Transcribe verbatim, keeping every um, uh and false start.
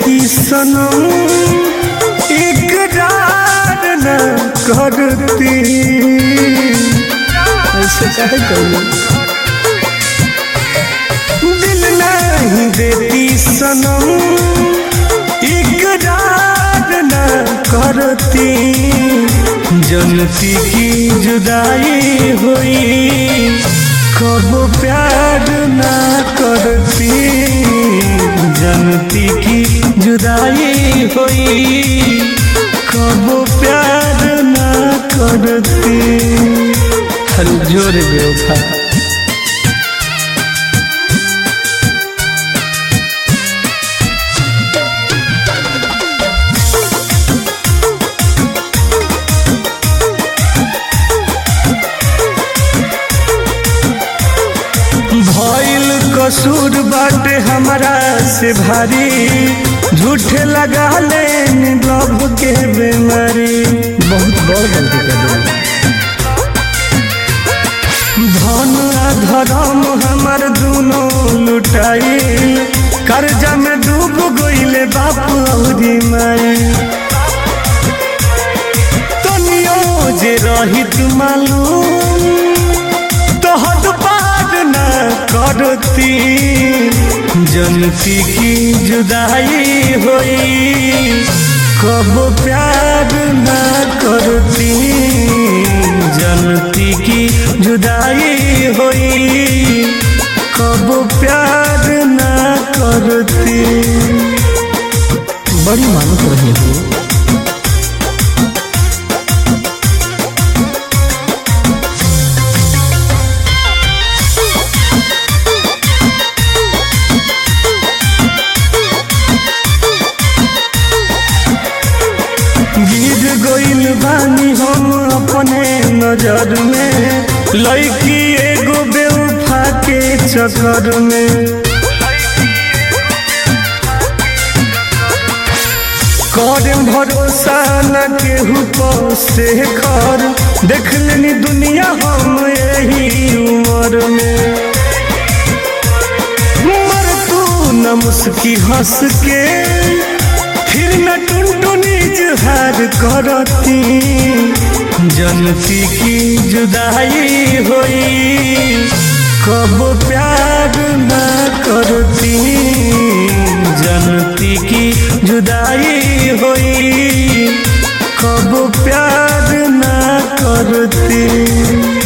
देती सनम इकरार न करती। ऐसे कहे कहिए दिल नहीं देती सनम इकरार न करती। जनती की जुदाई हुई कब प्यार न करती। जनती की जुदाई हुई कब प्यार न करती। हर जोर बेवफा भइल कसूर बाटे हमरा से भारी। झूठे लगा ले लव के बीमारी। बहुत बड़ गलती कर दिया। धन धर्म हमर दोनों लुटाई। कर्जा में डूब गइले बाप औरी माई। तनियो जे रहित मालूम तोहर पार न करती। जनती की जुदाई हुई कब प्यार न करती। जनती की जुदाई हुई कब प्यार न करती। बड़ी मानत रही हो। गिर गइल बानी हम अपने नजर में। लड़की एगो बेवफा के चक्कर में। कर भरोसा न केहू पर से कर। देख लेनी दुनिया हम यही उम्र में। मर तू न मुस्की हंस के फिर न टुनटुनी जुहार करती। जनती की जुदाई हुई कब प्यार न करती। जनती की जुदाई हुई कब प्यार न करती।